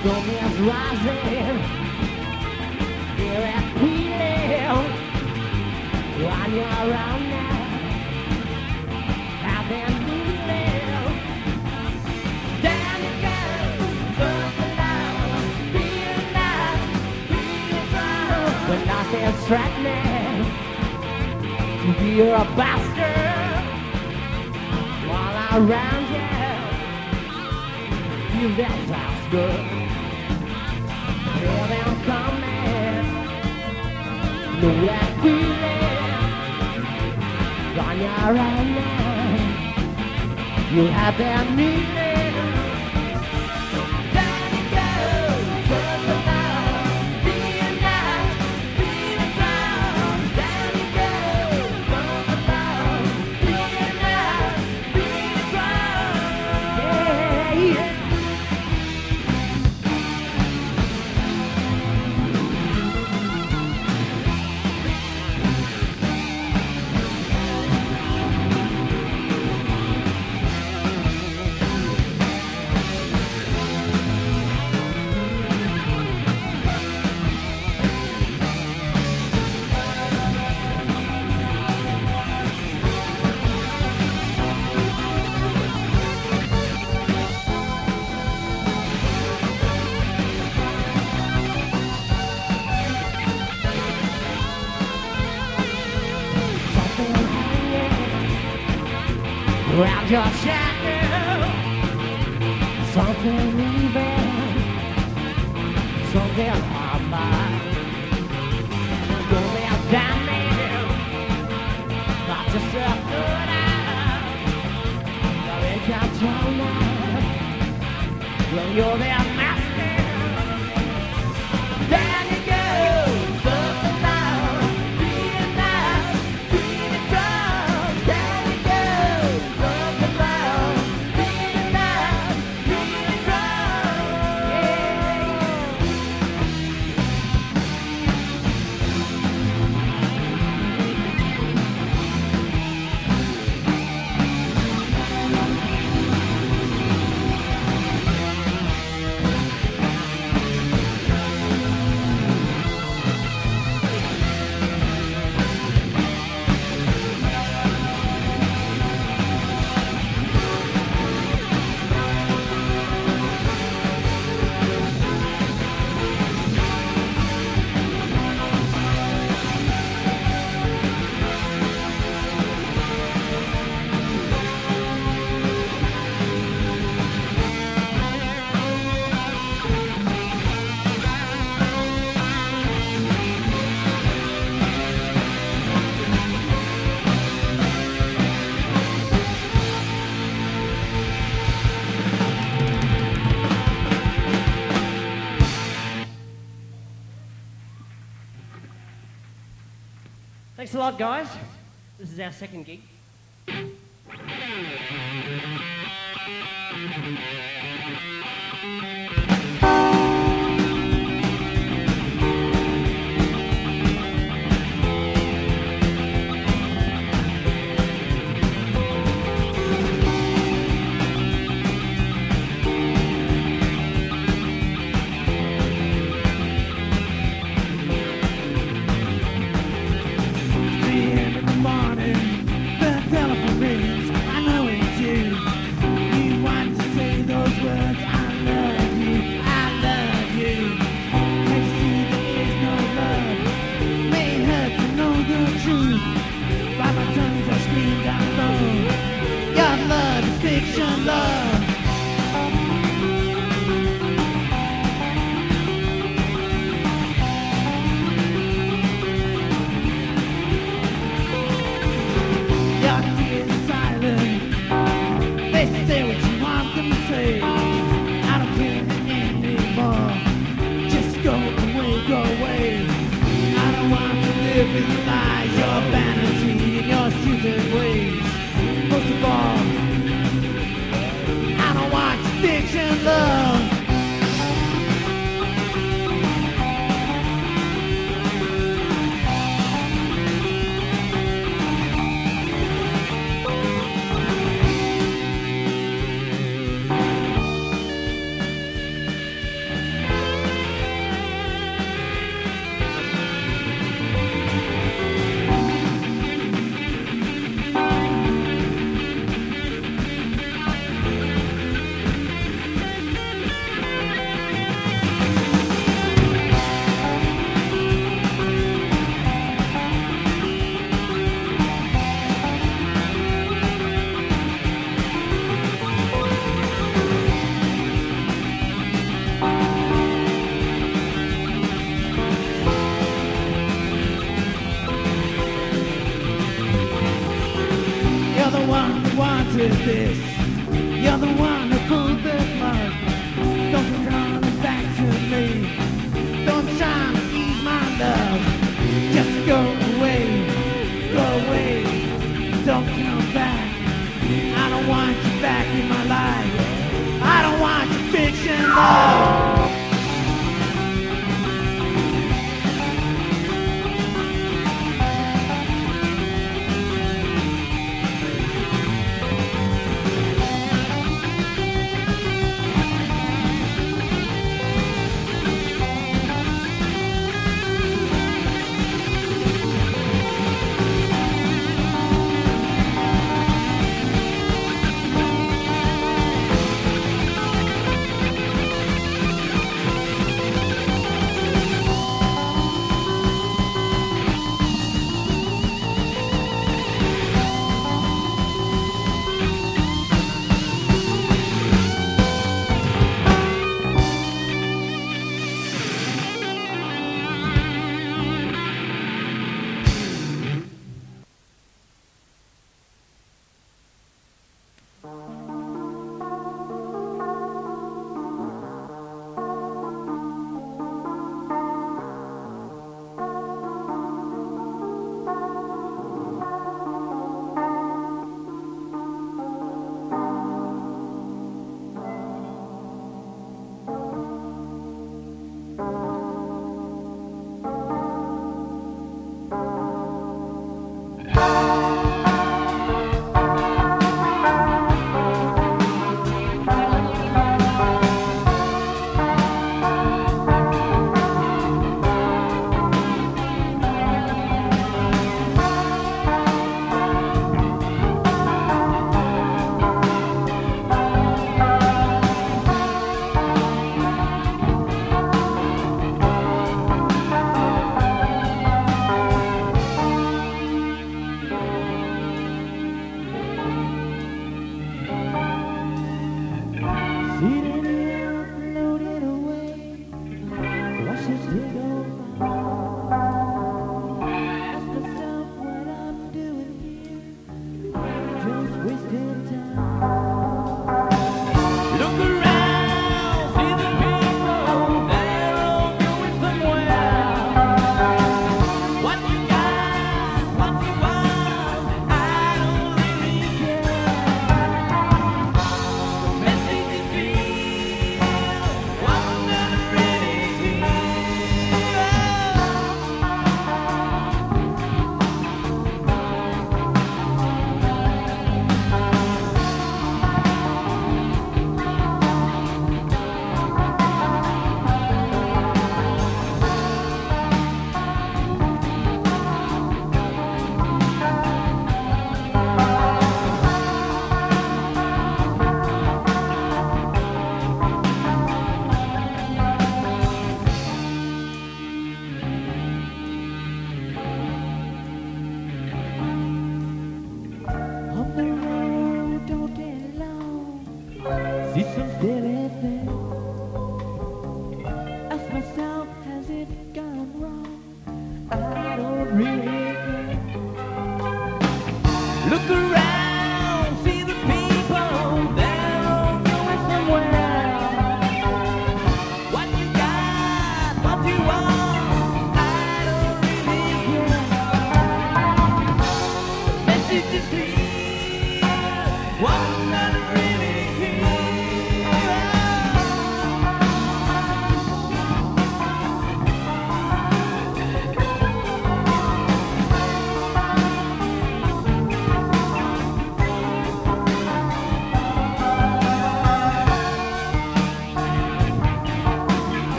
storm is rising. Hear it pealing. When you're around now, I've been moving. Down you go, something loud, feeling nice, feeling strong. But nothing's threatening to be a bastard. While around you, feel that sounds good. Hear them coming, know that feeling. When you're around now, you have that meaning. Down you go, something loud, feeling nice, feeling strong. Down you go, something loud, feeling nice, feeling strong. Yeah, yeah. Around your shadow, something moving, something hard by. Go there down there, not just a good eye. Now it can't turn out when you're their master. Down you go, something loud, feeling nice, feeling strong. Down you go. Thanks a lot, guys. This is our second gig. one who wanted this. You're the one who pulled the plug. Don't be coming back to me. Don't try to ease my love. Just go away, don't come back. I don't want you back in my life. I don't want your fiction love.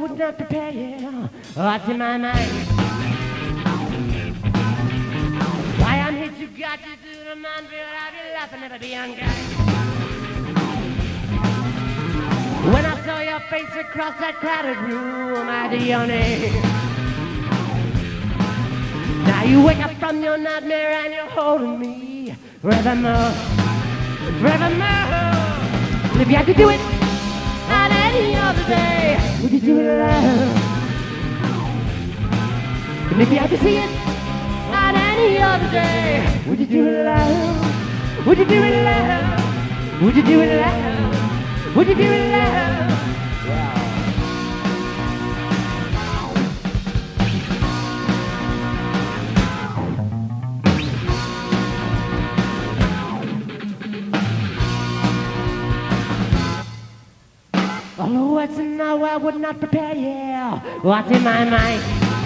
would not prepare you. What's in my mind? Why I'm here to guide you through the minefield of your life and never be unkind. When I saw your face across that crowded room, I had your name. Now you wake up from your nightmare and you're holding me forevermore, forevermore. And if you had to do it on any other day, would you do it alone? And if you had to see it on any other day, would you do it alone? Would you do it alone? Would you do it alone? Would you do it alone? All the words in the world would not prepare you. What's in my mind?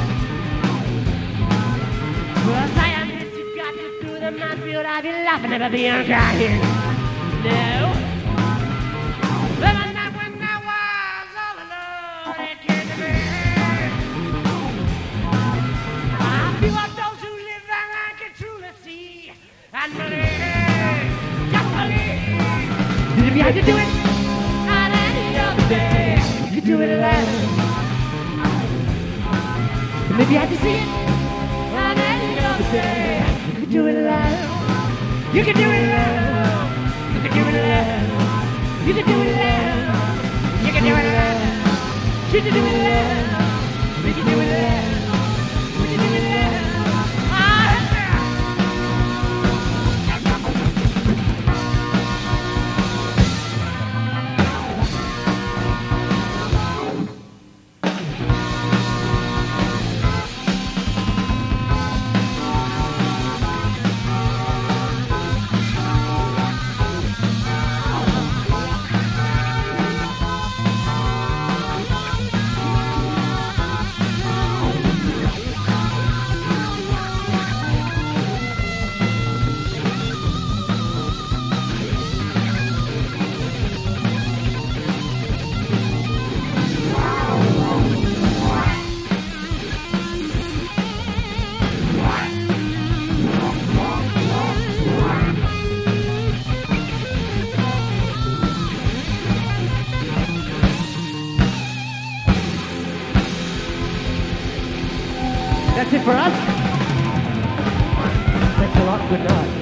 Cause I am here to guide you through the minefield of your life and never be unkind. No. But the night when I was all alone, it came to me. I feel like those who live that I can truly see and believe, just believe. And if you had to do it on any other day, you could do it alone. And if you had to see it on any other day, you could do it alone. You could do it alone. You could do it alone. You could do it alone. You could do it alone. You could do it alone. You could do it alone. You could do it alone. That's it for us. Thanks a lot. Good night.